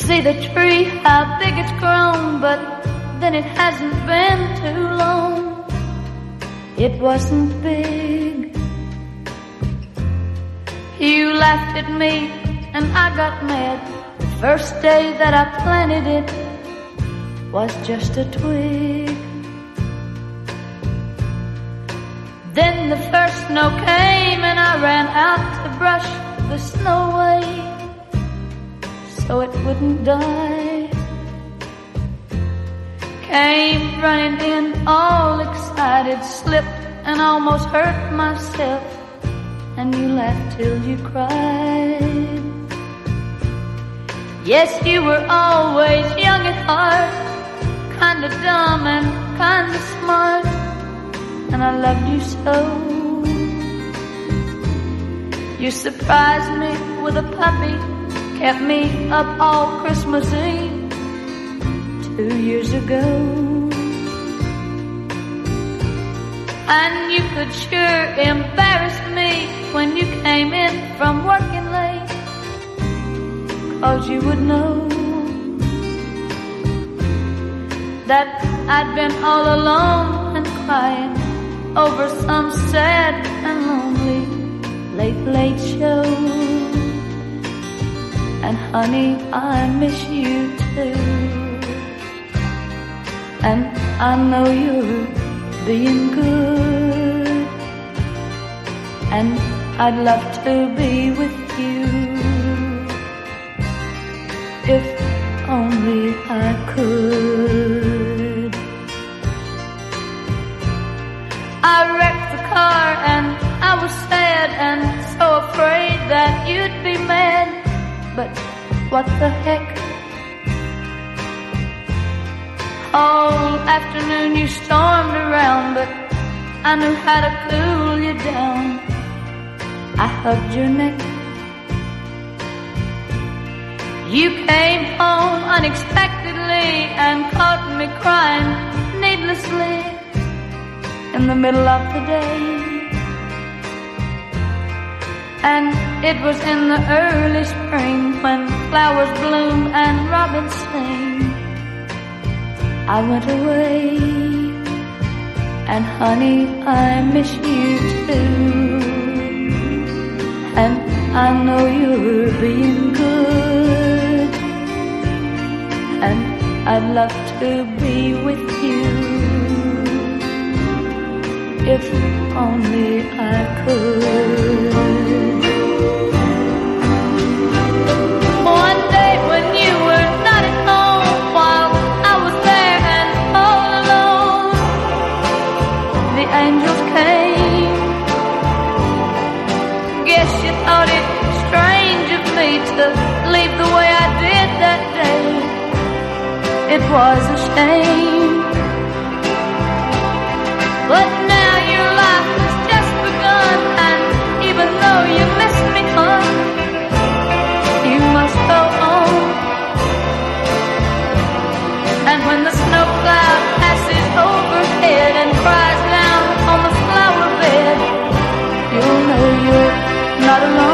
See the tree, how big it's grown, but then it hasn't been too long. It wasn't big. You laughed at me and I got mad. The first day that I planted it was just a twig. Then the first snow came and I ran out to brush the snow away so it wouldn't die. Came running in all excited, slipped and almost hurt myself, and you laughed till you cried. Yes, you were always young at heart, kinda dumb and kinda smart, and I loved you so. You surprised me with a puppy, kept me up all Christmas Eve 2 years ago. And you could sure embarrass me when you came in from working late, 'cause you would know that I'd been all alone and crying over some sad and lonely late show. And honey, I miss you too, and I know you're being good, and I'd love to be with you if only I could. I wrecked the car and I was sad and so afraid that you'd be mad, but what the heck? All afternoon you stormed around, but I knew how to cool you down. I hugged your neck. You came home unexpectedly and caught me crying needlessly in the middle of the day. And it was in the early spring when flowers bloom and robins sing. I went away, and honey, I miss you too, and I know you're being good, and I'd love to be with you if only I could. One day when you were not at home, while I was there and all alone, the angels came. Guess you thought it strange of me to leave the way I did that day. It was a shame, but now your life has just begun, and even though you miss me, hon, you must go on. And when the snow cloud passes overhead and cries down on the flower bed, you'll know you're not alone.